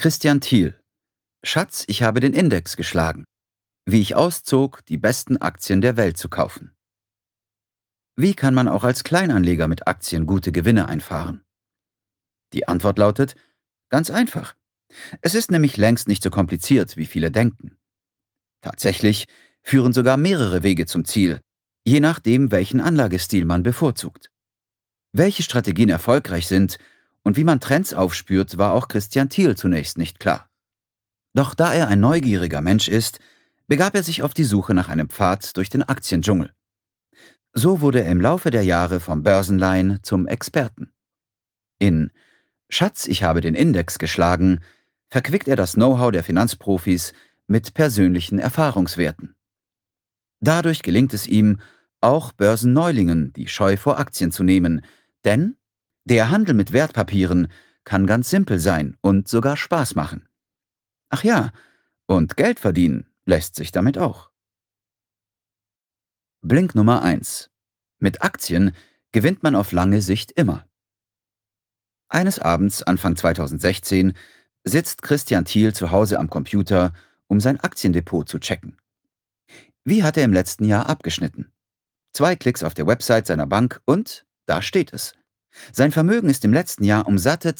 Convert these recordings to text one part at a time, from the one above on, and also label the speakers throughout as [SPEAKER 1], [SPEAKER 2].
[SPEAKER 1] Christian Thiel. Schatz, ich habe den Index geschlagen. Wie ich auszog, die besten Aktien der Welt zu kaufen. Wie kann man auch als Kleinanleger mit Aktien gute Gewinne einfahren? Die Antwort lautet, ganz einfach. Es ist nämlich längst nicht so kompliziert, wie viele denken. Tatsächlich führen sogar mehrere Wege zum Ziel, je nachdem, welchen Anlagestil man bevorzugt. Welche Strategien erfolgreich sind und wie man Trends aufspürt, war auch Christian Thiel zunächst nicht klar. Doch da er ein neugieriger Mensch ist, begab er sich auf die Suche nach einem Pfad durch den Aktiendschungel. So wurde er im Laufe der Jahre vom Börsenlaien zum Experten. In Schatz, ich habe den Index geschlagen, verquickt er das Know-how der Finanzprofis mit persönlichen Erfahrungswerten. Dadurch gelingt es ihm, auch Börsenneulingen die Scheu vor Aktien zu nehmen, denn der Handel mit Wertpapieren kann ganz simpel sein und sogar Spaß machen. Ach ja, und Geld verdienen lässt sich damit auch. Blink Nummer 1. Mit Aktien gewinnt man auf lange Sicht immer. Eines Abends, Anfang 2016, sitzt Christian Thiel zu Hause am Computer, um sein Aktiendepot zu checken. Wie hat er im letzten Jahr abgeschnitten? 2 Klicks auf der Website seiner Bank und da steht es. Sein Vermögen ist im letzten Jahr um satte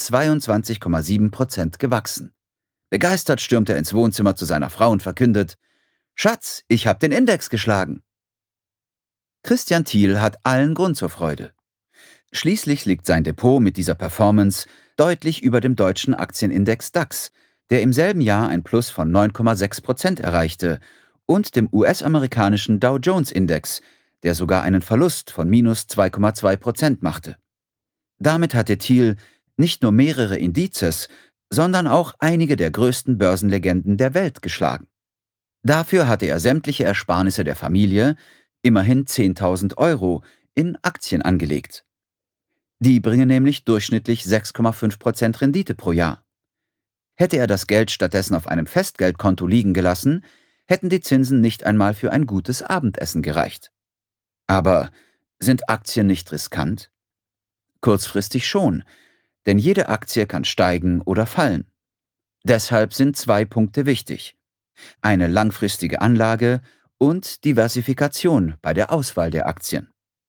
[SPEAKER 1] 22,7% gewachsen. Begeistert stürmt er ins Wohnzimmer zu seiner Frau und verkündet: Schatz, ich hab den Index geschlagen. Christian Thiel hat allen Grund zur Freude. Schließlich liegt sein Depot mit dieser Performance deutlich über dem deutschen Aktienindex DAX, der im selben Jahr ein Plus von 9,6% erreichte, und dem US-amerikanischen Dow Jones Index, der sogar einen Verlust von minus 2,2% machte. Damit hatte Thiel nicht nur mehrere Indizes, sondern auch einige der größten Börsenlegenden der Welt geschlagen. Dafür hatte er sämtliche Ersparnisse der Familie, immerhin 10.000 Euro, in Aktien angelegt. Die bringen nämlich durchschnittlich 6,5% Rendite pro Jahr. Hätte er das Geld stattdessen auf einem Festgeldkonto liegen gelassen, hätten die Zinsen nicht einmal für ein gutes Abendessen gereicht. Aber sind Aktien nicht riskant? Kurzfristig schon, denn jede Aktie kann steigen oder fallen. Deshalb sind 2 Punkte wichtig: eine langfristige Anlage und Diversifikation bei der Auswahl der Aktien.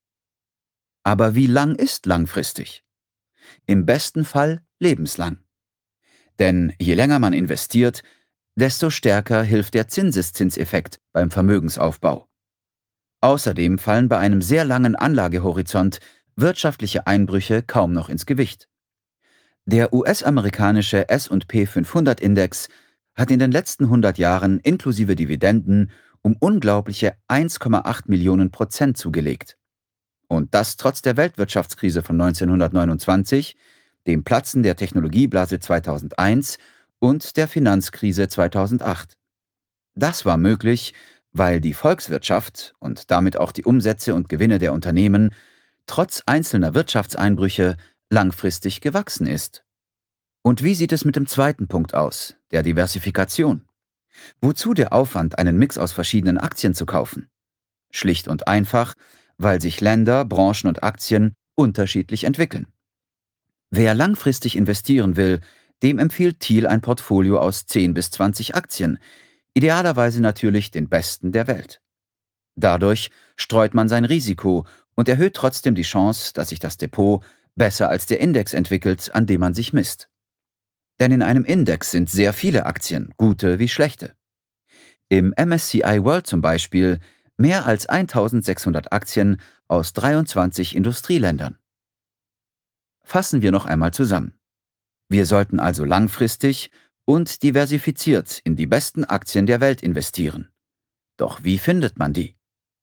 [SPEAKER 1] Aber wie lang ist langfristig? Im besten Fall lebenslang. Denn je länger man investiert, desto stärker hilft der Zinseszinseffekt beim Vermögensaufbau. Außerdem fallen bei einem sehr langen Anlagehorizont wirtschaftliche Einbrüche kaum noch ins Gewicht. Der US-amerikanische S&P 500-Index hat in den letzten 100 Jahren inklusive Dividenden um unglaubliche 1,8 Millionen Prozent zugelegt. Und das trotz der Weltwirtschaftskrise von 1929, dem Platzen der Technologieblase 2001 und der Finanzkrise 2008. Das war möglich, weil die Volkswirtschaft und damit auch die Umsätze und Gewinne der Unternehmen trotz einzelner Wirtschaftseinbrüche langfristig gewachsen ist. Und wie sieht es mit dem zweiten Punkt aus, der Diversifikation? Wozu der Aufwand, einen Mix aus verschiedenen Aktien zu kaufen? Schlicht und einfach, weil sich Länder, Branchen und Aktien unterschiedlich entwickeln. Wer langfristig investieren will, dem empfiehlt Thiel ein Portfolio aus 10 bis 20 Aktien, idealerweise natürlich den besten der Welt. Dadurch streut man sein Risiko und erhöht trotzdem die Chance, dass sich das Depot besser als der Index entwickelt, an dem man sich misst. Denn in einem Index sind sehr viele Aktien, gute wie schlechte. Im MSCI World zum Beispiel mehr als 1600 Aktien aus 23 Industrieländern. Fassen wir noch einmal zusammen. Wir sollten also langfristig und diversifiziert in die besten Aktien der Welt investieren. Doch wie findet man die?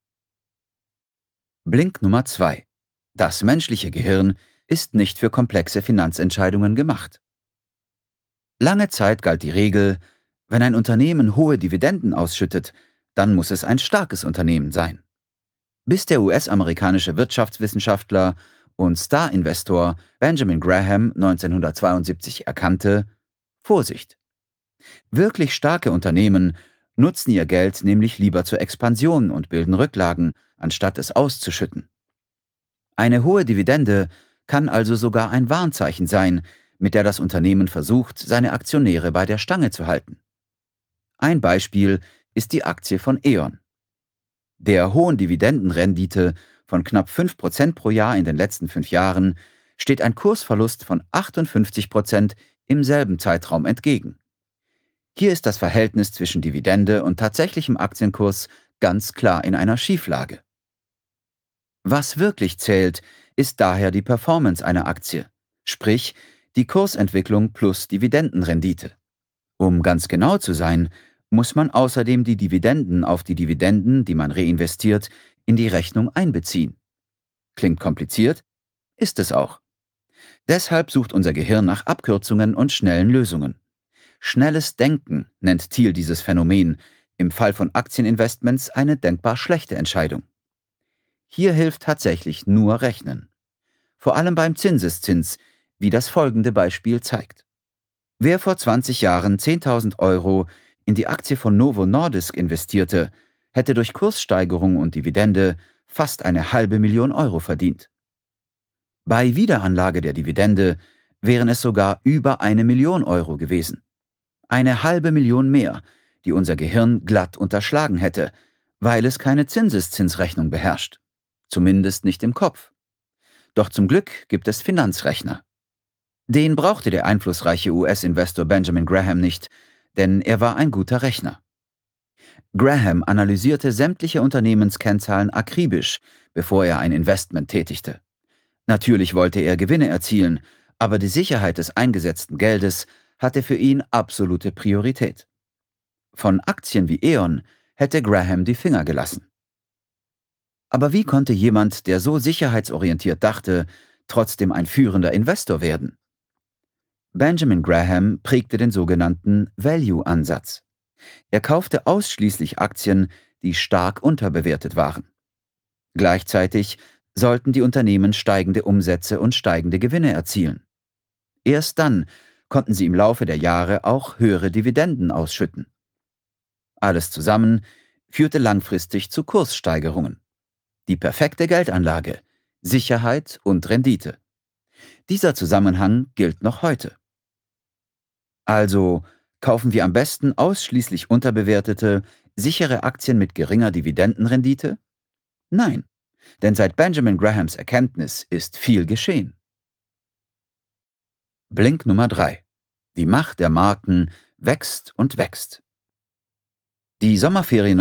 [SPEAKER 1] Blink Nummer 2. Das menschliche Gehirn ist nicht für komplexe Finanzentscheidungen gemacht. Lange Zeit galt die Regel, wenn ein Unternehmen hohe Dividenden ausschüttet, dann muss es ein starkes Unternehmen sein. Bis der US-amerikanische Wirtschaftswissenschaftler und Star-Investor Benjamin Graham 1972 erkannte: Vorsicht! Wirklich starke Unternehmen nutzen ihr Geld nämlich lieber zur Expansion und bilden Rücklagen, anstatt es auszuschütten. Eine hohe Dividende kann also sogar ein Warnzeichen sein, mit der das Unternehmen versucht, seine Aktionäre bei der Stange zu halten. Ein Beispiel ist die Aktie von E.ON. Der hohen Dividendenrendite von knapp 5% pro Jahr in den letzten 5 Jahren steht ein Kursverlust von 58% im selben Zeitraum entgegen. Hier ist das Verhältnis zwischen Dividende und tatsächlichem Aktienkurs ganz klar in einer Schieflage. Was wirklich zählt, ist daher die Performance einer Aktie, sprich die Kursentwicklung plus Dividendenrendite. Um ganz genau zu sein, muss man außerdem die Dividenden auf die Dividenden, die man reinvestiert, in die Rechnung einbeziehen. Klingt kompliziert? Ist es auch. Deshalb sucht unser Gehirn nach Abkürzungen und schnellen Lösungen. Schnelles Denken nennt Thiel dieses Phänomen, im Fall von Aktieninvestments eine denkbar schlechte Entscheidung. Hier hilft tatsächlich nur Rechnen. Vor allem beim Zinseszins, wie das folgende Beispiel zeigt. Wer vor 20 Jahren 10.000 Euro in die Aktie von Novo Nordisk investierte, hätte durch Kurssteigerung und Dividende fast eine halbe Million Euro verdient. Bei Wiederanlage der Dividende wären es sogar über 1 Million Euro gewesen. Eine halbe Million mehr, die unser Gehirn glatt unterschlagen hätte, weil es keine Zinseszinsrechnung beherrscht. Zumindest nicht im Kopf. Doch zum Glück gibt es Finanzrechner. Den brauchte der einflussreiche US-Investor Benjamin Graham nicht, denn er war ein guter Rechner. Graham analysierte sämtliche Unternehmenskennzahlen akribisch, bevor er ein Investment tätigte. Natürlich wollte er Gewinne erzielen, aber die Sicherheit des eingesetzten Geldes hatte für ihn absolute Priorität. Von Aktien wie E.ON hätte Graham die Finger gelassen. Aber wie konnte jemand, der so sicherheitsorientiert dachte, trotzdem ein führender Investor werden? Benjamin Graham prägte den sogenannten Value-Ansatz. Er kaufte ausschließlich Aktien, die stark unterbewertet waren. Gleichzeitig sollten die Unternehmen steigende Umsätze und steigende Gewinne erzielen. Erst dann konnten sie im Laufe der Jahre auch höhere Dividenden ausschütten. Alles zusammen führte langfristig zu Kurssteigerungen. Die perfekte Geldanlage, Sicherheit und Rendite. Dieser Zusammenhang gilt noch heute. Also kaufen wir am besten ausschließlich unterbewertete, sichere Aktien mit geringer Dividendenrendite? Nein, denn seit Benjamin Grahams Erkenntnis ist viel geschehen. Blink Nummer 3. Die Macht der Marken wächst und wächst. Die Sommerferien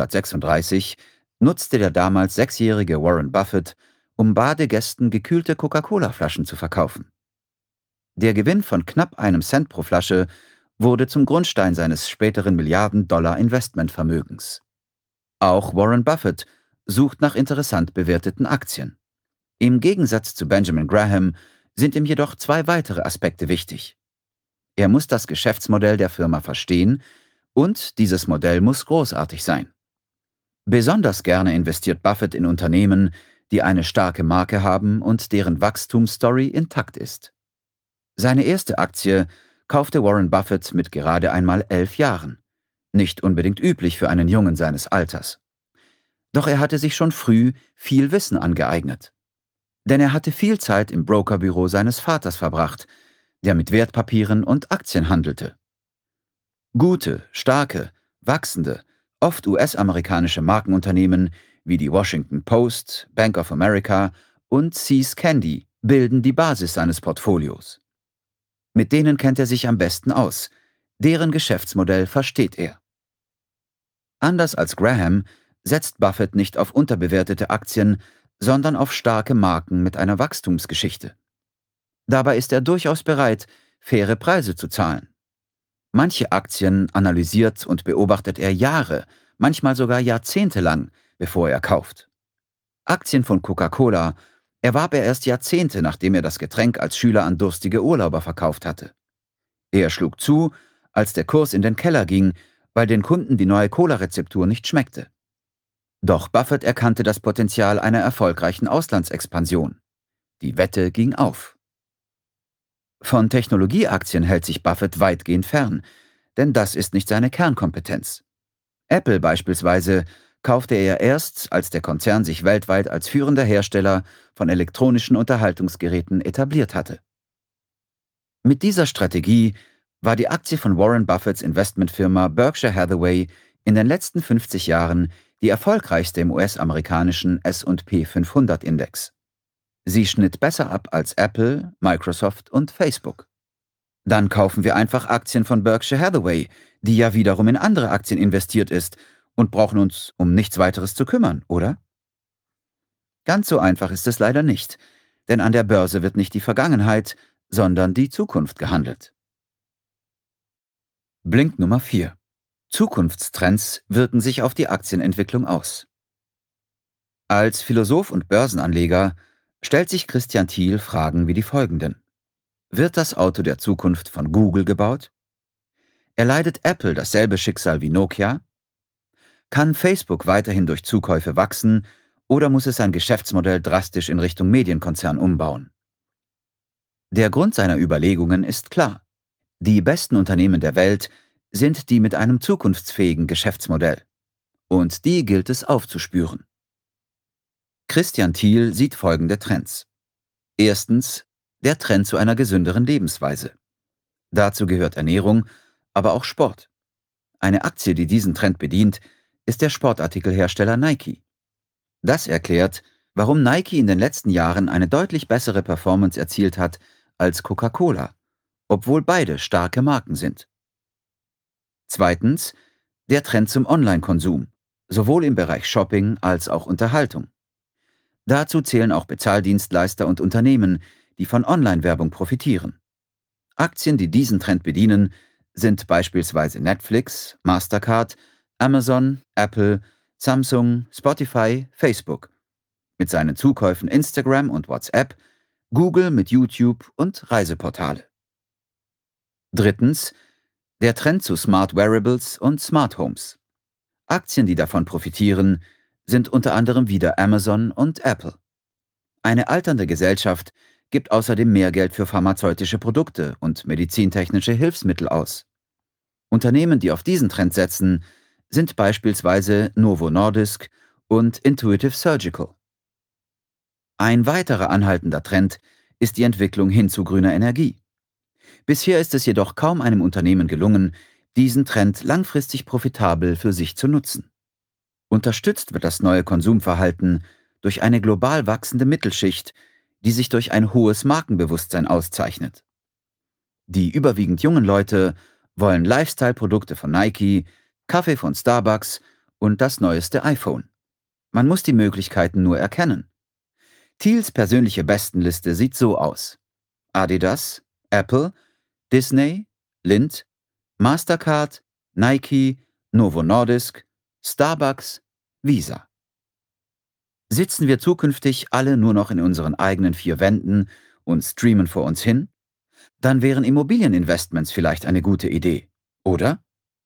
[SPEAKER 1] 1936 nutzte der damals 6-jährige Warren Buffett, um Badegästen gekühlte Coca-Cola-Flaschen zu verkaufen. Der Gewinn von knapp einem Cent pro Flasche wurde zum Grundstein seines späteren Milliarden-Dollar-Investmentvermögens. Auch Warren Buffett sucht nach interessant bewerteten Aktien. Im Gegensatz zu Benjamin Graham sind ihm jedoch 2 weitere Aspekte wichtig. Er muss das Geschäftsmodell der Firma verstehen und dieses Modell muss großartig sein. Besonders gerne investiert Buffett in Unternehmen, die eine starke Marke haben und deren Wachstumsstory intakt ist. Seine erste Aktie kaufte Warren Buffett mit gerade einmal 11 Jahren. Nicht unbedingt üblich für einen Jungen seines Alters. Doch er hatte sich schon früh viel Wissen angeeignet. Denn er hatte viel Zeit im Brokerbüro seines Vaters verbracht, der mit Wertpapieren und Aktien handelte. Gute, starke, wachsende, oft US-amerikanische Markenunternehmen wie die Washington Post, Bank of America und See's Candy bilden die Basis seines Portfolios. Mit denen kennt er sich am besten aus, deren Geschäftsmodell versteht er. Anders als Graham setzt Buffett nicht auf unterbewertete Aktien, sondern auf starke Marken mit einer Wachstumsgeschichte. Dabei ist er durchaus bereit, faire Preise zu zahlen. Manche Aktien analysiert und beobachtet er Jahre, manchmal sogar Jahrzehnte lang, bevor er kauft. Aktien von Coca-Cola erwarb er erst Jahrzehnte, nachdem er das Getränk als Schüler an durstige Urlauber verkauft hatte. Er schlug zu, als der Kurs in den Keller ging, weil den Kunden die neue Cola-Rezeptur nicht schmeckte. Doch Buffett erkannte das Potenzial einer erfolgreichen Auslandsexpansion. Die Wette ging auf. Von Technologieaktien hält sich Buffett weitgehend fern, denn das ist nicht seine Kernkompetenz. Apple beispielsweise kaufte er erst, als der Konzern sich weltweit als führender Hersteller von elektronischen Unterhaltungsgeräten etabliert hatte. Mit dieser Strategie war die Aktie von Warren Buffetts Investmentfirma Berkshire Hathaway in den letzten 50 Jahren die erfolgreichste im US-amerikanischen S&P 500 Index. Sie schnitt besser ab als Apple, Microsoft und Facebook. Dann kaufen wir einfach Aktien von Berkshire Hathaway, die ja wiederum in andere Aktien investiert ist, und brauchen uns um nichts weiteres zu kümmern, oder? Ganz so einfach ist es leider nicht, denn an der Börse wird nicht die Vergangenheit, sondern die Zukunft gehandelt. Blink Nummer 4. Zukunftstrends wirken sich auf die Aktienentwicklung aus. Als Philosoph und Börsenanleger stellt sich Christian Thiel Fragen wie die folgenden. Wird das Auto der Zukunft von Google gebaut? Erleidet Apple dasselbe Schicksal wie Nokia? Kann Facebook weiterhin durch Zukäufe wachsen oder muss es sein Geschäftsmodell drastisch in Richtung Medienkonzern umbauen? Der Grund seiner Überlegungen ist klar. Die besten Unternehmen der Welt sind die mit einem zukunftsfähigen Geschäftsmodell. Und die gilt es aufzuspüren. Christian Thiel sieht folgende Trends. Erstens, der Trend zu einer gesünderen Lebensweise. Dazu gehört Ernährung, aber auch Sport. Eine Aktie, die diesen Trend bedient, ist der Sportartikelhersteller Nike. Das erklärt, warum Nike in den letzten Jahren eine deutlich bessere Performance erzielt hat als Coca-Cola, obwohl beide starke Marken sind. Zweitens, der Trend zum Online-Konsum, sowohl im Bereich Shopping als auch Unterhaltung. Dazu zählen auch Bezahldienstleister und Unternehmen, die von Online-Werbung profitieren. Aktien, die diesen Trend bedienen, sind beispielsweise Netflix, Mastercard, Amazon, Apple, Samsung, Spotify, Facebook. Mit seinen Zukäufen Instagram und WhatsApp, Google mit YouTube und Reiseportale. Drittens, der Trend zu Smart Wearables und Smart Homes. Aktien, die davon profitieren, sind unter anderem wieder Amazon und Apple. Eine alternde Gesellschaft gibt außerdem mehr Geld für pharmazeutische Produkte und medizintechnische Hilfsmittel aus. Unternehmen, die auf diesen Trend setzen, sind beispielsweise Novo Nordisk und Intuitive Surgical. Ein weiterer anhaltender Trend ist die Entwicklung hin zu grüner Energie. Bisher ist es jedoch kaum einem Unternehmen gelungen, diesen Trend langfristig profitabel für sich zu nutzen. Unterstützt wird das neue Konsumverhalten durch eine global wachsende Mittelschicht, die sich durch ein hohes Markenbewusstsein auszeichnet. Die überwiegend jungen Leute wollen Lifestyle-Produkte von Nike, Kaffee von Starbucks und das neueste iPhone. Man muss die Möglichkeiten nur erkennen. Thiels persönliche Bestenliste sieht so aus: Adidas, Apple, Disney, Lindt, Mastercard, Nike, Novo Nordisk, Starbucks, Visa. Sitzen wir zukünftig alle nur noch in unseren eigenen vier Wänden und streamen vor uns hin? Dann wären Immobilieninvestments vielleicht eine gute Idee, oder?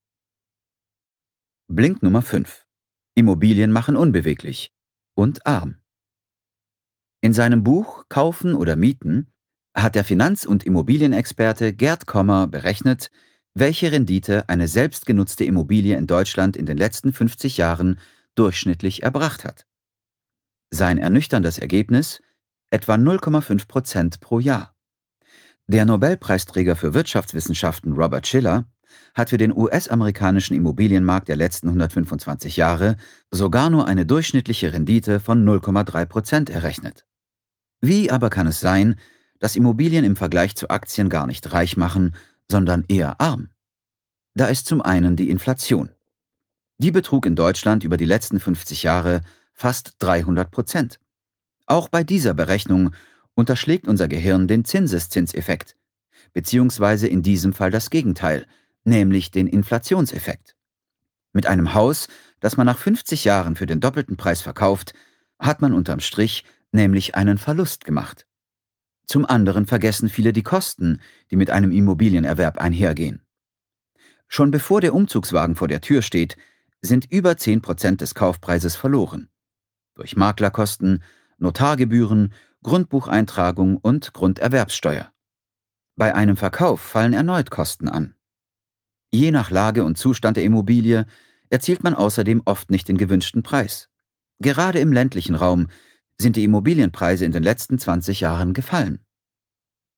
[SPEAKER 1] Blink Nummer 5. Immobilien machen unbeweglich und arm. In seinem Buch Kaufen oder Mieten hat der Finanz- und Immobilienexperte Gerd Kommer berechnet, welche Rendite eine selbstgenutzte Immobilie in Deutschland in den letzten 50 Jahren durchschnittlich erbracht hat. Sein ernüchterndes Ergebnis: etwa 0,5% pro Jahr. Der Nobelpreisträger für Wirtschaftswissenschaften Robert Shiller hat für den US-amerikanischen Immobilienmarkt der letzten 125 Jahre sogar nur eine durchschnittliche Rendite von 0,3% errechnet. Wie aber kann es sein, dass Immobilien im Vergleich zu Aktien gar nicht reich machen, sondern eher arm? Da ist zum einen die Inflation. Die betrug in Deutschland über die letzten 50 Jahre fast 300%. Auch bei dieser Berechnung unterschlägt unser Gehirn den Zinseszinseffekt, beziehungsweise in diesem Fall das Gegenteil, nämlich den Inflationseffekt. Mit einem Haus, das man nach 50 Jahren für den doppelten Preis verkauft, hat man unterm Strich nämlich einen Verlust gemacht. Zum anderen vergessen viele die Kosten, die mit einem Immobilienerwerb einhergehen. Schon bevor der Umzugswagen vor der Tür steht, sind über 10% des Kaufpreises verloren. Durch Maklerkosten, Notargebühren, Grundbucheintragung und Grunderwerbssteuer. Bei einem Verkauf fallen erneut Kosten an. Je nach Lage und Zustand der Immobilie erzielt man außerdem oft nicht den gewünschten Preis. Gerade im ländlichen Raum sind die Immobilienpreise in den letzten 20 Jahren gefallen.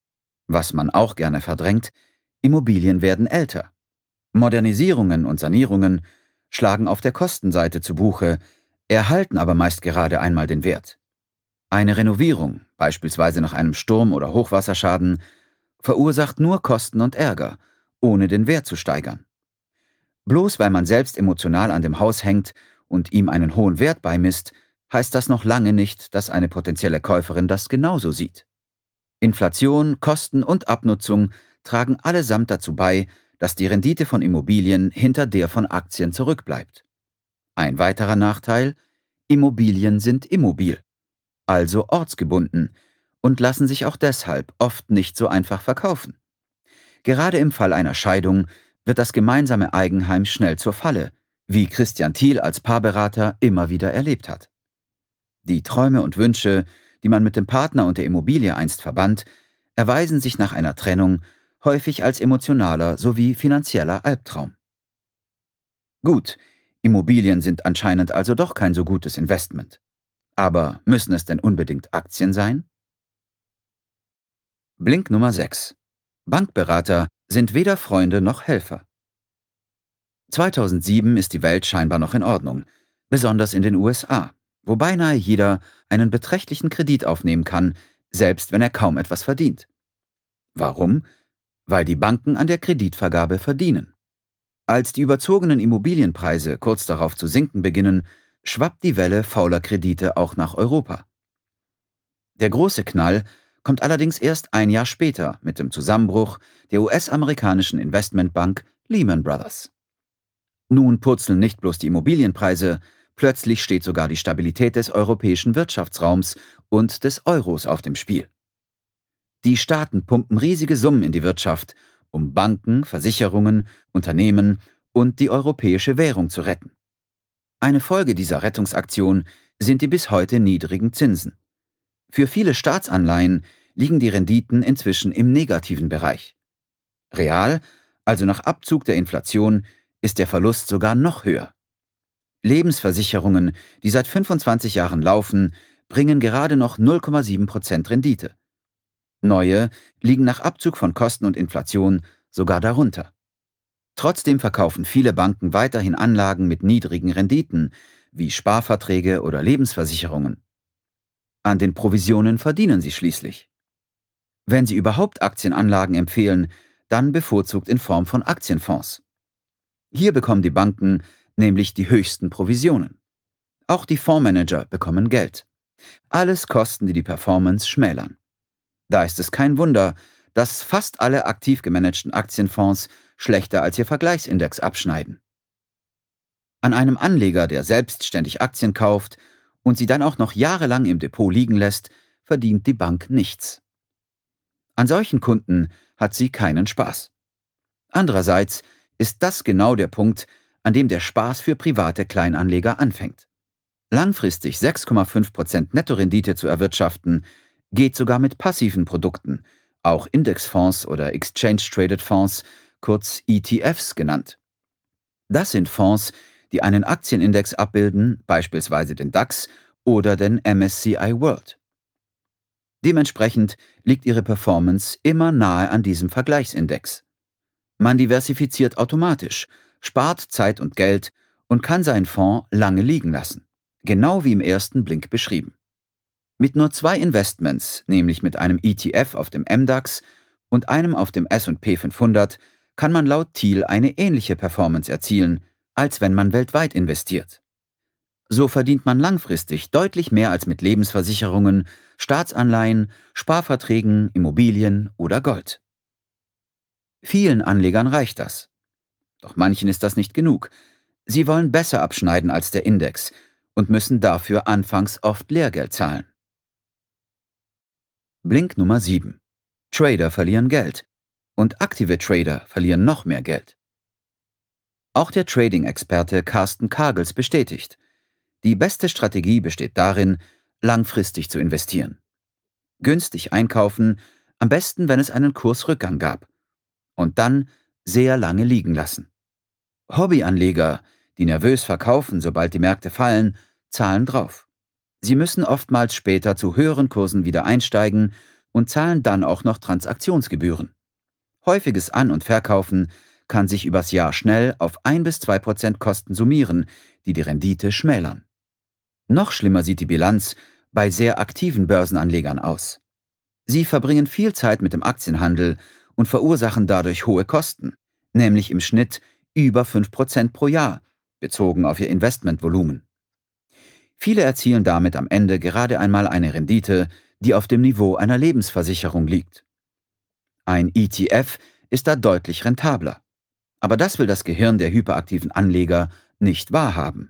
[SPEAKER 1] Was man auch gerne verdrängt: Immobilien werden älter. Modernisierungen und Sanierungen schlagen auf der Kostenseite zu Buche, erhalten aber meist gerade einmal den Wert. Eine Renovierung, beispielsweise nach einem Sturm oder Hochwasserschaden, verursacht nur Kosten und Ärger, ohne den Wert zu steigern. Bloß weil man selbst emotional an dem Haus hängt und ihm einen hohen Wert beimisst, heißt das noch lange nicht, dass eine potenzielle Käuferin das genauso sieht. Inflation, Kosten und Abnutzung tragen allesamt dazu bei, dass die Rendite von Immobilien hinter der von Aktien zurückbleibt. Ein weiterer Nachteil: Immobilien sind immobil, also ortsgebunden, und lassen sich auch deshalb oft nicht so einfach verkaufen. Gerade im Fall einer Scheidung wird das gemeinsame Eigenheim schnell zur Falle, wie Christian Thiel als Paarberater immer wieder erlebt hat. Die Träume und Wünsche, die man mit dem Partner und der Immobilie einst verband, erweisen sich nach einer Trennung häufig als emotionaler sowie finanzieller Albtraum. Gut, Immobilien sind anscheinend also doch kein so gutes Investment. Aber müssen es denn unbedingt Aktien sein? Blink Nummer 6: Bankberater sind weder Freunde noch Helfer. 2007 ist die Welt scheinbar noch in Ordnung, besonders in den USA, wo beinahe jeder einen beträchtlichen Kredit aufnehmen kann, selbst wenn er kaum etwas verdient. Warum? Weil die Banken an der Kreditvergabe verdienen. Als die überzogenen Immobilienpreise kurz darauf zu sinken beginnen, schwappt die Welle fauler Kredite auch nach Europa. Der große Knall kommt allerdings erst ein Jahr später mit dem Zusammenbruch der US-amerikanischen Investmentbank Lehman Brothers. Nun purzeln nicht bloß die Immobilienpreise, plötzlich steht sogar die Stabilität des europäischen Wirtschaftsraums und des Euros auf dem Spiel. Die Staaten pumpen riesige Summen in die Wirtschaft, um Banken, Versicherungen, Unternehmen und die europäische Währung zu retten. Eine Folge dieser Rettungsaktion sind die bis heute niedrigen Zinsen. Für viele Staatsanleihen liegen die Renditen inzwischen im negativen Bereich. Real, also nach Abzug der Inflation, ist der Verlust sogar noch höher. Lebensversicherungen, die seit 25 Jahren laufen, bringen gerade noch 0,7% Rendite. Neue liegen nach Abzug von Kosten und Inflation sogar darunter. Trotzdem verkaufen viele Banken weiterhin Anlagen mit niedrigen Renditen, wie Sparverträge oder Lebensversicherungen. An den Provisionen verdienen sie schließlich. Wenn sie überhaupt Aktienanlagen empfehlen, dann bevorzugt in Form von Aktienfonds. Hier bekommen die Banken nämlich die höchsten Provisionen. Auch die Fondsmanager bekommen Geld. Alles Kosten, die die Performance schmälern. Da ist es kein Wunder, dass fast alle aktiv gemanagten Aktienfonds schlechter als ihr Vergleichsindex abschneiden. An einem Anleger, der selbstständig Aktien kauft und sie dann auch noch jahrelang im Depot liegen lässt, verdient die Bank nichts. An solchen Kunden hat sie keinen Spaß. Andererseits ist das genau der Punkt, an dem der Spaß für private Kleinanleger anfängt. Langfristig 6,5% Nettorendite zu erwirtschaften, geht sogar mit passiven Produkten, auch Indexfonds oder Exchange-Traded Fonds, kurz ETFs genannt. Das sind Fonds, die einen Aktienindex abbilden, beispielsweise den DAX oder den MSCI World. Dementsprechend liegt ihre Performance immer nahe an diesem Vergleichsindex. Man diversifiziert automatisch, spart Zeit und Geld und kann seinen Fonds lange liegen lassen. Genau wie im ersten Blink beschrieben. Mit nur 2 Investments, nämlich mit einem ETF auf dem MDAX und einem auf dem S&P 500, kann man laut Thiel eine ähnliche Performance erzielen, als wenn man weltweit investiert. So verdient man langfristig deutlich mehr als mit Lebensversicherungen, Staatsanleihen, Sparverträgen, Immobilien oder Gold. Vielen Anlegern reicht das. Doch manchen ist das nicht genug. Sie wollen besser abschneiden als der Index und müssen dafür anfangs oft Lehrgeld zahlen. Blink Nummer 7: Trader verlieren Geld. Und aktive Trader verlieren noch mehr Geld. Auch der Trading-Experte Carsten Kagels bestätigt: Die beste Strategie besteht darin, langfristig zu investieren. Günstig einkaufen, am besten, wenn es einen Kursrückgang gab. Und dann sehr lange liegen lassen. Hobbyanleger, die nervös verkaufen, sobald die Märkte fallen, zahlen drauf. Sie müssen oftmals später zu höheren Kursen wieder einsteigen und zahlen dann auch noch Transaktionsgebühren. Häufiges An- und Verkaufen kann sich übers Jahr schnell auf 1 bis 2% Kosten summieren, die die Rendite schmälern. Noch schlimmer sieht die Bilanz bei sehr aktiven Börsenanlegern aus. Sie verbringen viel Zeit mit dem Aktienhandel und verursachen dadurch hohe Kosten, nämlich im Schnitt über 5% pro Jahr, bezogen auf ihr Investmentvolumen. Viele erzielen damit am Ende gerade einmal eine Rendite, die auf dem Niveau einer Lebensversicherung liegt. Ein ETF ist da deutlich rentabler. Aber das will das Gehirn der hyperaktiven Anleger nicht wahrhaben.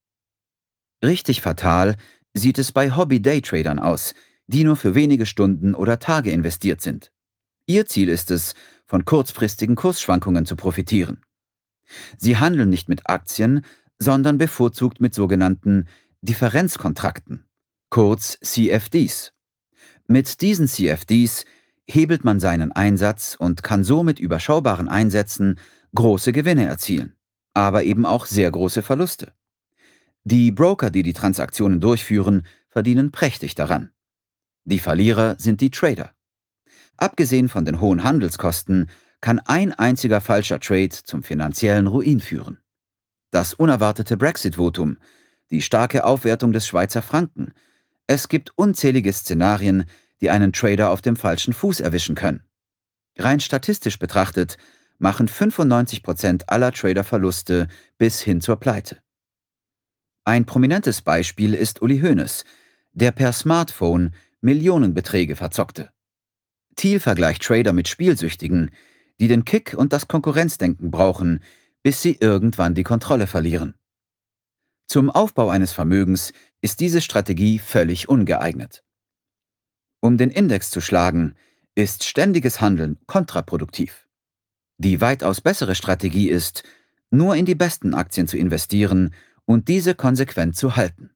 [SPEAKER 1] Richtig fatal sieht es bei Hobby-Daytradern aus, die nur für wenige Stunden oder Tage investiert sind. Ihr Ziel ist es, von kurzfristigen Kursschwankungen zu profitieren. Sie handeln nicht mit Aktien, sondern bevorzugt mit sogenannten Differenzkontrakten, kurz CFDs. Mit diesen CFDs hebelt man seinen Einsatz und kann so mit überschaubaren Einsätzen große Gewinne erzielen, aber eben auch sehr große Verluste. Die Broker, die die Transaktionen durchführen, verdienen prächtig daran. Die Verlierer sind die Trader. Abgesehen von den hohen Handelskosten kann ein einziger falscher Trade zum finanziellen Ruin führen. Das unerwartete Brexit-Votum, die starke Aufwertung des Schweizer Franken. Es gibt unzählige Szenarien, die einen Trader auf dem falschen Fuß erwischen können. Rein statistisch betrachtet machen 95% aller Trader Verluste bis hin zur Pleite. Ein prominentes Beispiel ist Uli Hoeneß, der per Smartphone Millionenbeträge verzockte. Thiel vergleicht Trader mit Spielsüchtigen, die den Kick und das Konkurrenzdenken brauchen, bis sie irgendwann die Kontrolle verlieren. Zum Aufbau eines Vermögens ist diese Strategie völlig ungeeignet. Um den Index zu schlagen, ist ständiges Handeln kontraproduktiv. Die weitaus bessere Strategie ist, nur in die besten Aktien zu investieren und diese konsequent zu halten.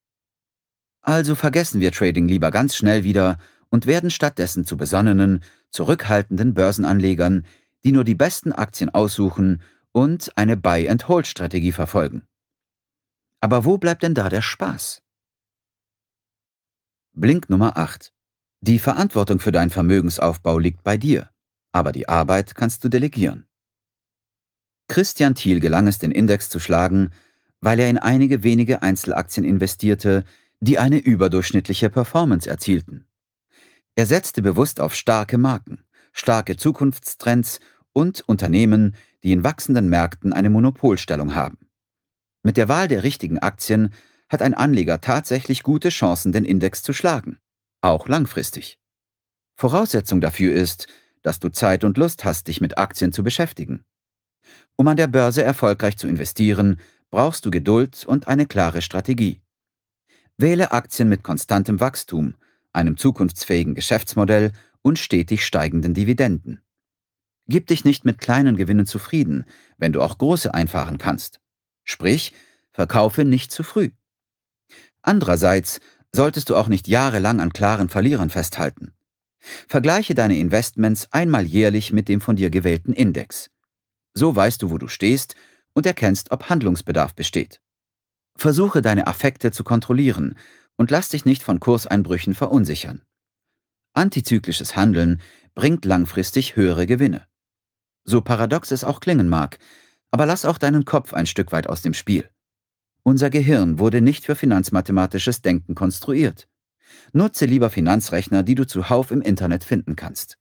[SPEAKER 1] Also vergessen wir Trading lieber ganz schnell wieder und werden stattdessen zu besonnenen, zurückhaltenden Börsenanlegern, die nur die besten Aktien aussuchen und eine Buy-and-Hold-Strategie verfolgen. Aber wo bleibt denn da der Spaß? Blink Nummer 8. Die Verantwortung für deinen Vermögensaufbau liegt bei dir, aber die Arbeit kannst du delegieren. Christian Thiel gelang es, den Index zu schlagen, weil er in einige wenige Einzelaktien investierte, die eine überdurchschnittliche Performance erzielten. Er setzte bewusst auf starke Marken, starke Zukunftstrends und Unternehmen, die in wachsenden Märkten eine Monopolstellung haben. Mit der Wahl der richtigen Aktien hat ein Anleger tatsächlich gute Chancen, den Index zu schlagen, auch langfristig. Voraussetzung dafür ist, dass du Zeit und Lust hast, dich mit Aktien zu beschäftigen. Um an der Börse erfolgreich zu investieren, brauchst du Geduld und eine klare Strategie. Wähle Aktien mit konstantem Wachstum, einem zukunftsfähigen Geschäftsmodell und stetig steigenden Dividenden. Gib dich nicht mit kleinen Gewinnen zufrieden, wenn du auch große einfahren kannst. Sprich, verkaufe nicht zu früh. Andererseits solltest du auch nicht jahrelang an klaren Verlierern festhalten. Vergleiche deine Investments einmal jährlich mit dem von dir gewählten Index. So weißt du, wo du stehst und erkennst, ob Handlungsbedarf besteht. Versuche deine Affekte zu kontrollieren und lass dich nicht von Kurseinbrüchen verunsichern. Antizyklisches Handeln bringt langfristig höhere Gewinne. So paradox es auch klingen mag, aber lass auch deinen Kopf ein Stück weit aus dem Spiel. Unser Gehirn wurde nicht für finanzmathematisches Denken konstruiert. Nutze lieber Finanzrechner, die du zuhauf im Internet finden kannst.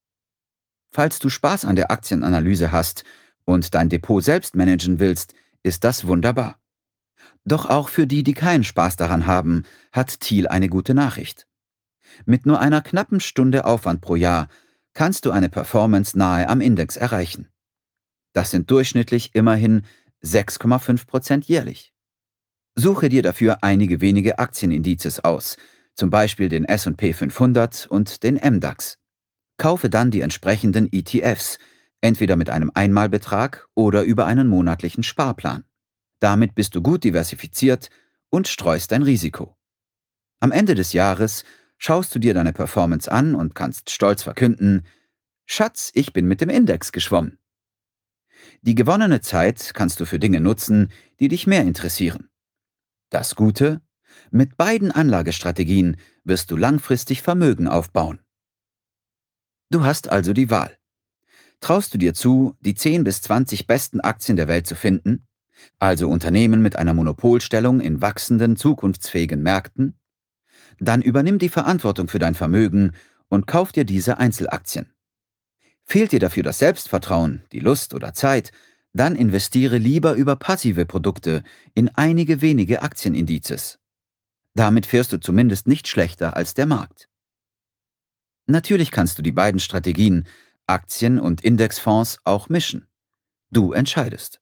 [SPEAKER 1] Falls du Spaß an der Aktienanalyse hast und dein Depot selbst managen willst, ist das wunderbar. Doch auch für die, die keinen Spaß daran haben, hat Thiel eine gute Nachricht. Mit nur einer knappen Stunde Aufwand pro Jahr kannst du eine Performance nahe am Index erreichen. Das sind durchschnittlich immerhin 6,5% jährlich. Suche dir dafür einige wenige Aktienindizes aus, zum Beispiel den S&P 500 und den MDAX. Kaufe dann die entsprechenden ETFs, entweder mit einem Einmalbetrag oder über einen monatlichen Sparplan. Damit bist du gut diversifiziert und streust dein Risiko. Am Ende des Jahres schaust du dir deine Performance an und kannst stolz verkünden: Schatz, ich bin mit dem Index geschwommen. Die gewonnene Zeit kannst du für Dinge nutzen, die dich mehr interessieren. Das Gute: Mit beiden Anlagestrategien wirst du langfristig Vermögen aufbauen. Du hast also die Wahl. Traust du dir zu, die 10 bis 20 besten Aktien der Welt zu finden? Also Unternehmen mit einer Monopolstellung in wachsenden, zukunftsfähigen Märkten? Dann übernimm die Verantwortung für dein Vermögen und kauf dir diese Einzelaktien. Fehlt dir dafür das Selbstvertrauen, die Lust oder Zeit, dann investiere lieber über passive Produkte in einige wenige Aktienindizes. Damit fährst du zumindest nicht schlechter als der Markt. Natürlich kannst du die beiden Strategien, Aktien und Indexfonds, auch mischen. Du entscheidest.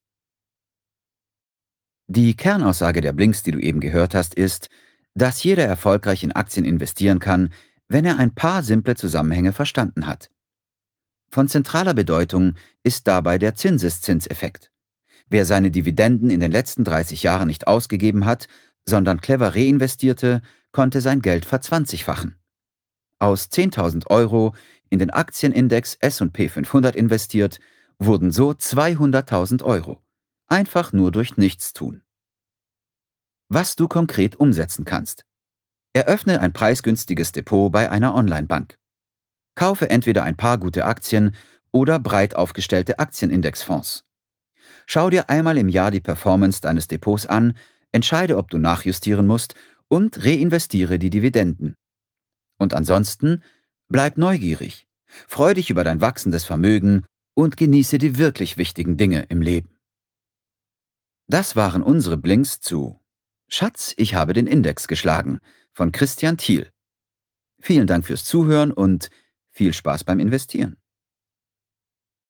[SPEAKER 1] Die Kernaussage der Blinks, die du eben gehört hast, ist, dass jeder erfolgreich in Aktien investieren kann, wenn er ein paar simple Zusammenhänge verstanden hat. Von zentraler Bedeutung ist dabei der Zinseszinseffekt. Wer seine Dividenden in den letzten 30 Jahren nicht ausgegeben hat, sondern clever reinvestierte, konnte sein Geld verzwanzigfachen. Aus 10.000 Euro in den Aktienindex S&P 500 investiert, wurden so 200.000 Euro. Einfach nur durch Nichtstun. Was du konkret umsetzen kannst. Eröffne ein preisgünstiges Depot bei einer Onlinebank. Kaufe entweder ein paar gute Aktien oder breit aufgestellte Aktienindexfonds. Schau dir einmal im Jahr die Performance deines Depots an, entscheide, ob du nachjustieren musst und reinvestiere die Dividenden. Und ansonsten, bleib neugierig. Freu dich über dein wachsendes Vermögen und genieße die wirklich wichtigen Dinge im Leben. Das waren unsere Blinks zu Schatz, ich habe den Index geschlagen von Christian Thiel. Vielen Dank fürs Zuhören und viel Spaß beim Investieren.